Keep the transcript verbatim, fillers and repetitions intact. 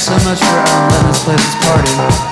so much for um, letting us play this party.